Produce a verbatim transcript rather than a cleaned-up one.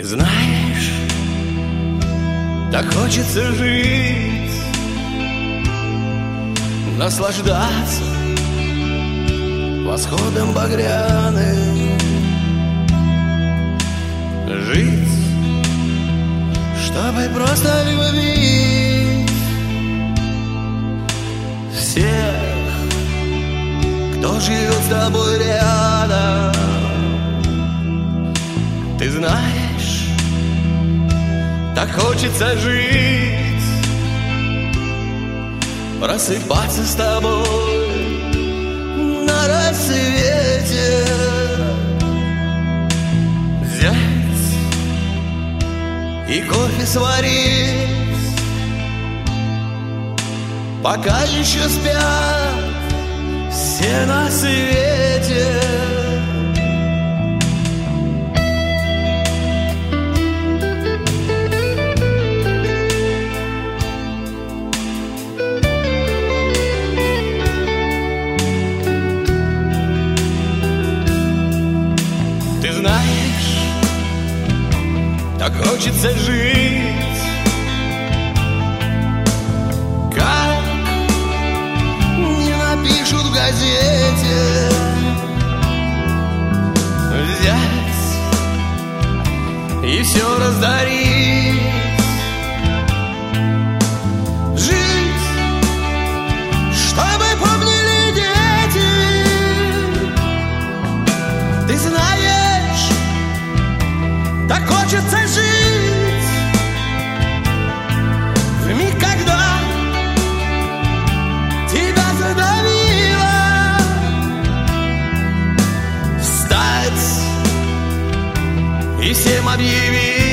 знаешь, так хочется жить, наслаждаться восходом багряным, жить, чтобы просто любить всех, кто живет с тобой рядом. Ты знаешь, так хочется жить, просыпаться с тобой на рассвете, взять и кофе сварить, пока еще спят все на свете. Ты знаешь, так хочется жить, как не напишут в газете, взять и все раздарить, жить, чтобы помнили дети. Ты знаешь, так хочется жить в миг, когда тебя задавило, встать и всем объявить: